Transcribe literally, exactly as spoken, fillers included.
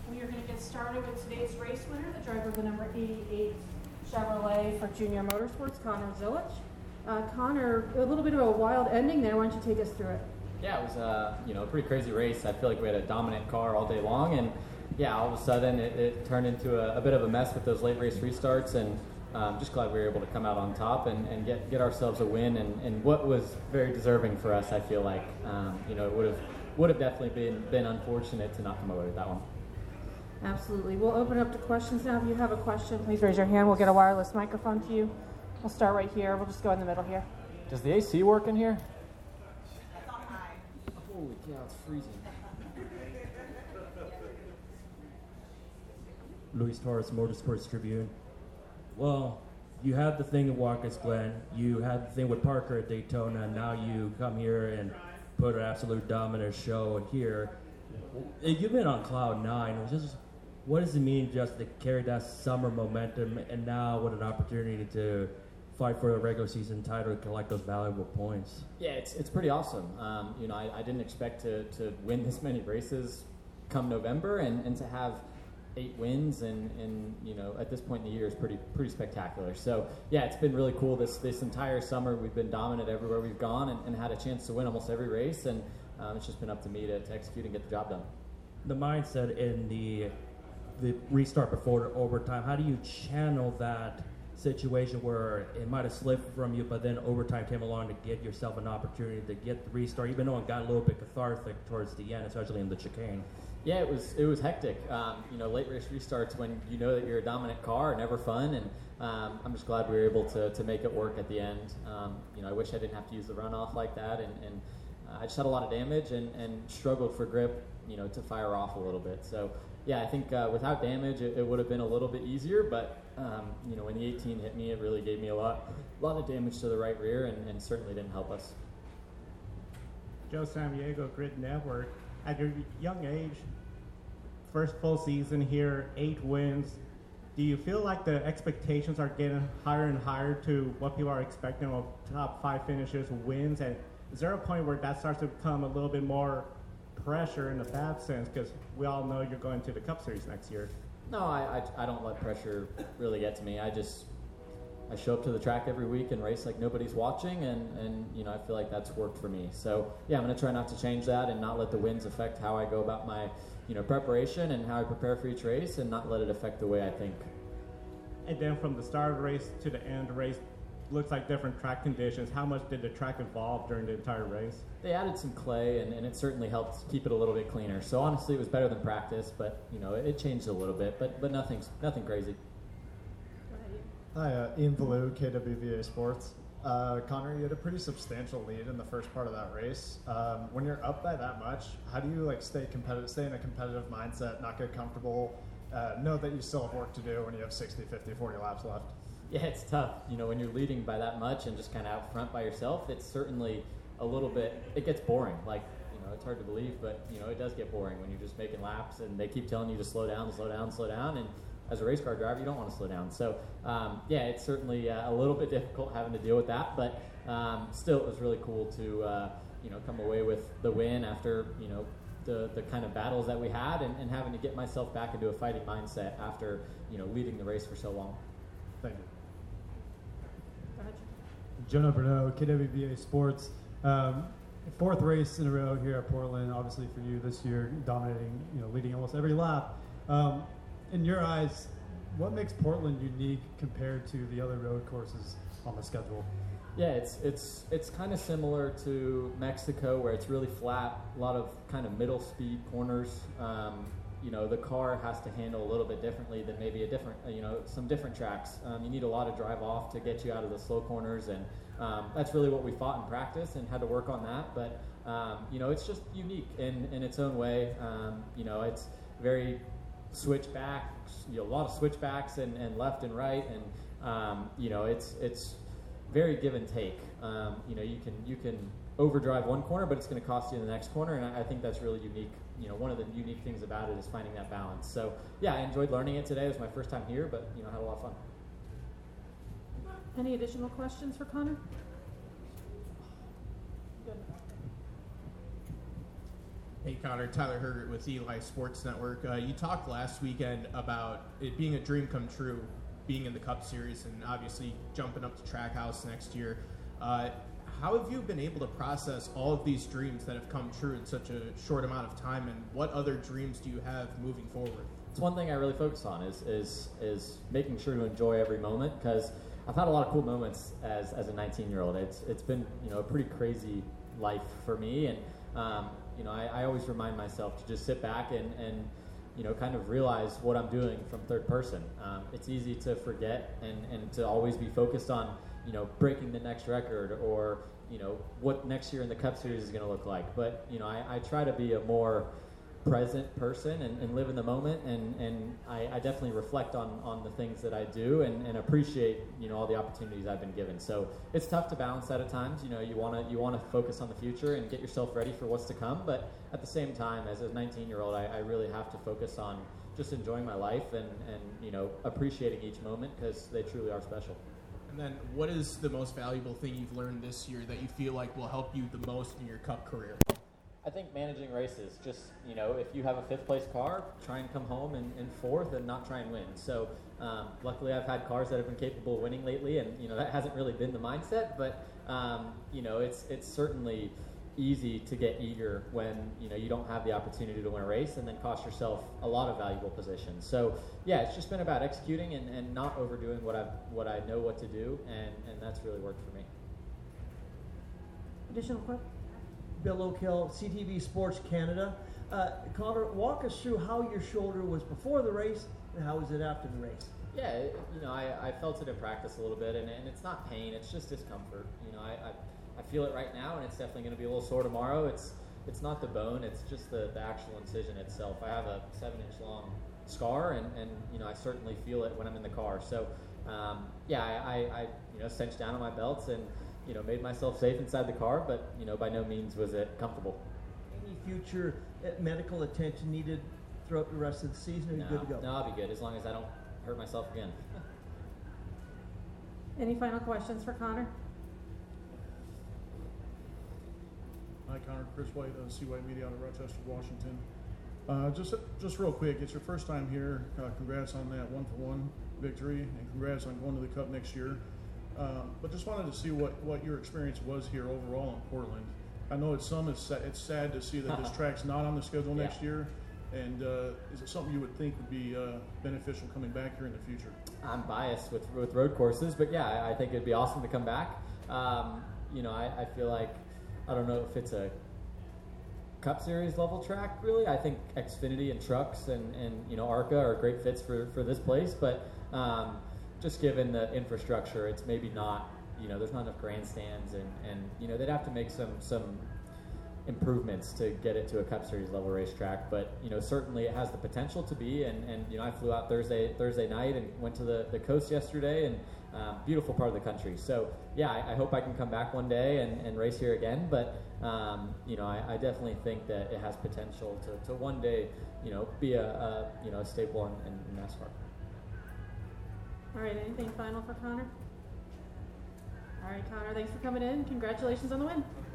We are going to get started with today's race winner, the driver of the number eighty-eight Chevrolet for Junior Motorsports, Connor Zilich. Uh, Connor, a little bit of a wild ending there. Why don't you take us through it? Yeah, it was uh, you know, a pretty crazy race. I feel like we had a dominant car all day long, and yeah, all of a sudden it, it turned into a, a bit of a mess with those late race restarts, and um, just glad we were able to come out on top and, and get, get ourselves a win, and, and what was very deserving for us, I feel like. Um, you know, it would have would have definitely been, been unfortunate to not come away with that one. Absolutely. We'll open up to questions now. If you have a question, please raise your hand. We'll get a wireless microphone to you. We'll start right here. We'll just go in the middle here. Does the A C work in here? That's on high. Holy cow, it's freezing. Luis Torres, Motorsports Tribune. Well, you had the thing at Watkins Glen, you had the thing with Parker at Daytona, and now you come here and put an absolute dominant show here. You've been on cloud nine. Just, what does it mean just to carry that summer momentum and now with an opportunity to fight for a regular season title and collect those valuable points? Yeah, it's it's pretty awesome. Um, you know, I, I didn't expect to, to win this many races come November, and, and to have eight wins and, and you know, at this point in the year is pretty pretty spectacular. So yeah, it's been really cool this this entire summer. We've been dominant everywhere we've gone, and, and had a chance to win almost every race, and um, it's just been up to me to, to execute and get the job done. The mindset in the the restart before the overtime, how do you channel that situation where it might have slipped from you, but then overtime came along to get yourself an opportunity to get the restart, even though it got a little bit cathartic towards the end, especially in the chicane? Yeah, it was it was hectic. Um, you know, late race restarts when you know that you're a dominant car are never fun, and um, I'm just glad we were able to, to make it work at the end. Um, you know, I wish I didn't have to use the runoff like that, and, and uh, I just had a lot of damage and, and struggled for grip, you know, to fire off a little bit. So yeah, I think uh, without damage, it, it would have been a little bit easier, but um, you know, when the eighteen hit me, it really gave me a lot, a lot of damage to the right rear, and, and certainly didn't help us. Joe Samaniego, Grid Network. At your young age, first full season here, eight wins. Do you feel like the expectations are getting higher and higher to what people are expecting of top five finishes, wins? And is there a point where that starts to become a little bit more pressure in a bad sense? Because we all know you're going to the Cup Series next year. No, I, I, I don't let pressure really get to me. I just I show up to the track every week and race like nobody's watching, and, and you know, I feel like that's worked for me. So yeah, I'm going to try not to change that and not let the wins affect how I go about my you know preparation and how I prepare for each race, and not let it affect the way I think. And then from the start of the race to the end of the race, looks like different track conditions. How much did the track evolve during the entire race? They added some clay, and, and it certainly helped keep it a little bit cleaner. So honestly, it was better than practice, but you know, it, it changed a little bit, but but nothing nothing crazy. Hi, uh, Ian Valou, K W V A Sports. Uh, Connor, you had a pretty substantial lead in the first part of that race. Um, when you're up by that much, how do you like stay competitive, stay in a competitive mindset, not get comfortable, uh, know that you still have work to do when you have sixty, fifty, forty laps left? Yeah, it's tough. You know, when you're leading by that much and just kind of out front by yourself, it's certainly a little bit, it gets boring. Like, you know, it's hard to believe, but, you know, it does get boring when you're just making laps and they keep telling you to slow down, slow down, slow down. And as a race car driver, you don't want to slow down. So, um, yeah, it's certainly uh, a little bit difficult having to deal with that. But um, still, it was really cool to, uh, you know, come away with the win after, you know, the, the kind of battles that we had, and, and having to get myself back into a fighting mindset after, you know, leading the race for so long. Thank you. Jonah Bruneau, K W V A Sports. Um, fourth race in a row here at Portland, obviously for you this year, dominating, you know, leading almost every lap. Um, in your eyes, what makes Portland unique compared to the other road courses on the schedule? Yeah, it's it's it's kind of similar to Mexico, where it's really flat, a lot of kind of middle speed corners. Um, you know, the car has to handle a little bit differently than maybe a different, you know, some different tracks. Um, you need a lot of drive off to get you out of the slow corners, and um, that's really what we fought in practice and had to work on that. But, um, you know, it's just unique in, in its own way. Um, you know, it's very switchbacks, you know, a lot of switchbacks and, and left and right, and, um, you know, it's it's very give and take. Um, you know, you can you can overdrive one corner, but it's going to cost you in the next corner, and I, I think that's really unique. You know, one of the unique things about it is finding that balance. So, yeah, I enjoyed learning it today. It was my first time here, but, you know, I had a lot of fun. Any additional questions for Connor? Good. Hey Connor, Tyler Hergert with Eli Sports Network. Uh, you talked last weekend about it being a dream come true, being in the Cup Series, and obviously jumping up to Trackhouse next year. Uh, how have you been able to process all of these dreams that have come true in such a short amount of time, and what other dreams do you have moving forward? It's one thing I really focus on is is is making sure to enjoy every moment, because I've had a lot of cool moments as as a nineteen year old. It's it's been, you know, a pretty crazy life for me, and um, you know, I, I always remind myself to just sit back and, and you know, kind of realize what I'm doing from third person. Um, it's easy to forget and, and to always be focused on, you know, breaking the next record or, you know, what next year in the Cup Series is going to look like. But, you know, I, I try to be a more present person and, and live in the moment, and, and I, I definitely reflect on, on the things that I do and, and appreciate, you know, all the opportunities I've been given. So it's tough to balance that at times. You know, you want to you want to focus on the future and get yourself ready for what's to come, but at the same time, as a nineteen year old, I, I really have to focus on just enjoying my life and, and you know, appreciating each moment, because they truly are special. And then what is the most valuable thing you've learned this year that you feel like will help you the most in your Cup career? I think managing races, just, you know, if you have a fifth place car, try and come home in, in fourth and not try and win. So um, luckily I've had cars that have been capable of winning lately, and, you know, that hasn't really been the mindset, but, um, you know, it's it's certainly easy to get eager when, you know, you don't have the opportunity to win a race and then cost yourself a lot of valuable positions. So yeah, it's just been about executing and, and not overdoing what I what I know what to do, and, and that's really worked for me. Additional question? Bill Oakhill, C T V Sports Canada. Uh, Connor, walk us through how your shoulder was before the race and how is it after the race? Yeah, it, you know, I, I felt it in practice a little bit, and, and it's not pain, it's just discomfort. You know, I, I, I feel it right now, and it's definitely going to be a little sore tomorrow. It's it's not the bone, it's just the, the actual incision itself. I have a seven inch long scar, and, and you know, I certainly feel it when I'm in the car. So, um, yeah, I, I, I you know, cinched down on my belts and, you know, made myself safe inside the car, but, you know, by no means was it comfortable. Any future uh, medical attention needed throughout the rest of the season? Are you No, good to go? no, I'll be good as long as I don't hurt myself again. Any final questions for Connor? Hi, Connor. Chris White, uh, C Y Media out of Rochester, Washington. Uh, just just real quick, it's your first time here. Uh, congrats on that one-for-one victory, and congrats on going to the Cup next year. Um, but just wanted to see what, what your experience was here overall in Portland. I know it's some it's, sa- it's sad to see that this track's not on the schedule Yeah. next year. And uh, is it something you would think would be uh, beneficial coming back here in the future? I'm biased with, with road courses, but yeah, I, I think it'd be awesome to come back. Um, you know, I, I feel like, I don't know if it's a Cup Series level track, really. I think Xfinity and trucks and, and you know, ARCA are great fits for, for this place, but um, just given the infrastructure, it's maybe not, you know, there's not enough grandstands, and, and you know, they'd have to make some some improvements to get it to a Cup Series level racetrack. But, you know, certainly it has the potential to be, and, and you know, I flew out Thursday Thursday night and went to the, the coast yesterday, and um, beautiful part of the country. So, yeah, I, I hope I can come back one day and, and race here again, but, um, you know, I, I definitely think that it has potential to, to one day, you know, be a, a you know, a staple in, in NASCAR. All right, anything final for Connor? All right, Connor, thanks for coming in. Congratulations on the win.